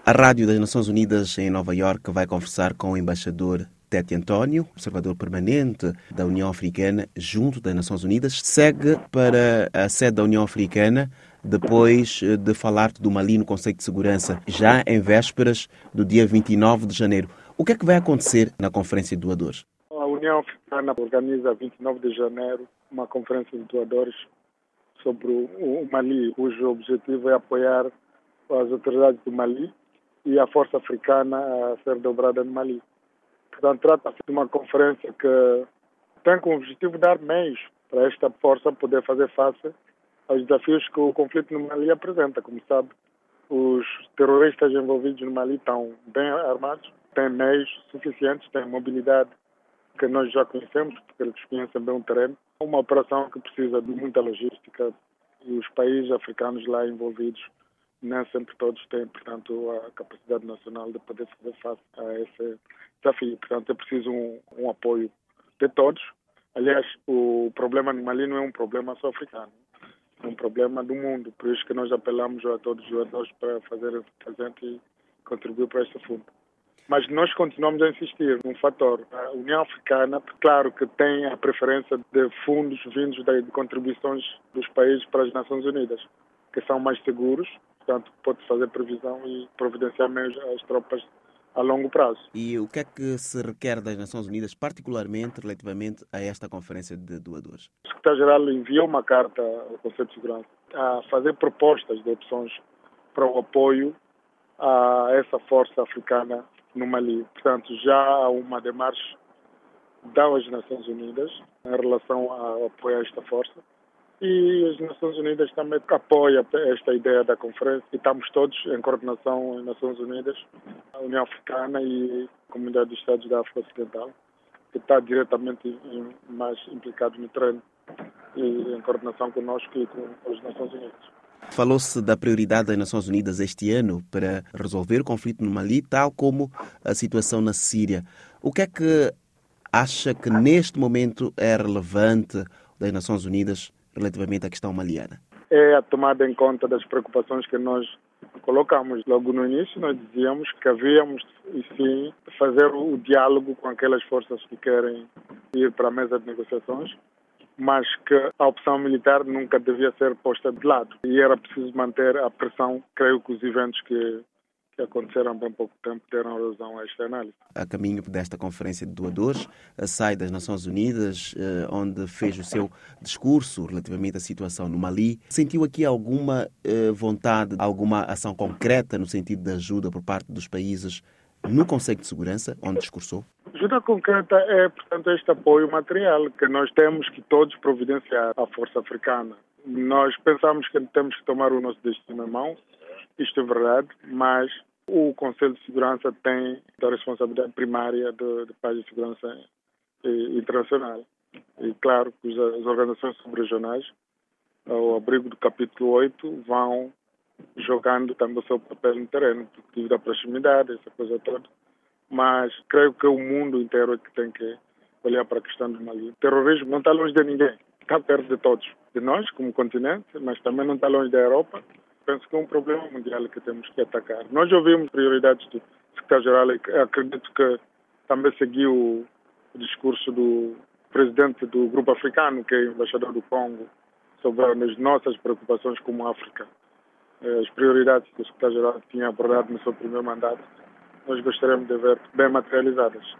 A Rádio das Nações Unidas em Nova Iorque vai conversar com o embaixador Tete António, observador permanente da União Africana junto das Nações Unidas. Segue para a sede da União Africana depois de falar do Mali no Conselho de Segurança, já em vésperas do dia 29 de janeiro. O que é que vai acontecer na Conferência de Doadores? A União Africana organiza 29 de janeiro uma conferência de doadores sobre o Mali, cujo objetivo é apoiar as autoridades do Mali e a força africana a ser dobrada no Mali. Portanto, trata-se de uma conferência que tem como objetivo dar meios para esta força poder fazer face aos desafios que o conflito no Mali apresenta. Como sabe, os terroristas envolvidos no Mali estão bem armados, têm meios suficientes, têm mobilidade que nós já conhecemos, porque eles conhecem bem o terreno. Uma operação que precisa de muita logística e os países africanos lá envolvidos nem sempre todos têm, portanto, a capacidade nacional de poder fazer face a esse desafio. Portanto, é preciso um apoio de todos. Aliás, o problema no Mali não é um problema só africano, é um problema do mundo. Por isso que nós apelamos a todos os jogadores para fazerem presente e contribuir para este fundo. Mas nós continuamos a insistir num fator. A União Africana, claro que tem a preferência de fundos vindos de contribuições dos países para as Nações Unidas, que são mais seguros, portanto, pode fazer previsão e providenciar meios às tropas a longo prazo. E o que é que se requer das Nações Unidas, particularmente relativamente a esta Conferência de Doadores? O secretário-geral enviou uma carta ao Conselho de Segurança a fazer propostas de opções para o apoio a essa força africana no Mali. Portanto, já há uma demarche das Nações Unidas em relação ao apoio a esta força. E as Nações Unidas também apoiam esta ideia da conferência e estamos todos em coordenação nas Nações Unidas, a União Africana e a Comunidade dos Estados da África Ocidental, que está diretamente mais implicado no terreno e em coordenação conosco e com as Nações Unidas. Falou-se da prioridade das Nações Unidas este ano para resolver o conflito no Mali, tal como a situação na Síria. O que é que acha que neste momento é relevante das Nações Unidas relativamente à questão maliana? É a tomada em conta das preocupações que nós colocamos. Logo no início nós dizíamos que havíamos, e sim, fazer o diálogo com aquelas forças que querem ir para a mesa de negociações, mas que a opção militar nunca devia ser posta de lado. E era preciso manter a pressão. Creio que os eventos que aconteceram há bem pouco tempo deram razão a esta análise. A caminho desta Conferência de Doadores, sai das Nações Unidas, onde fez o seu discurso relativamente à situação no Mali. Sentiu aqui alguma vontade, alguma ação concreta no sentido de ajuda por parte dos países no Conselho de Segurança, onde discursou? Ajuda concreta é, portanto, este apoio material que nós temos que todos providenciar à força africana. Nós pensamos que temos que tomar o nosso destino em mãos, isto é verdade, mas o Conselho de Segurança tem a responsabilidade primária de paz e segurança internacional. E claro que as organizações subregionais, ao abrigo do capítulo 8, vão jogando também o seu papel no terreno, devido à proximidade, essa coisa toda. Mas creio que o mundo inteiro é que tem que olhar para a questão do Mali. O terrorismo não está longe de ninguém, está perto de todos. De nós, como continente, mas também não está longe da Europa. Penso que é um problema mundial que temos que atacar. Nós ouvimos prioridades do secretário-geral e acredito que também seguiu o discurso do presidente do Grupo Africano, que é o embaixador do Congo, sobre as nossas preocupações como África. As prioridades que o secretário-geral tinha abordado no seu primeiro mandato, nós gostaríamos de ver bem materializadas.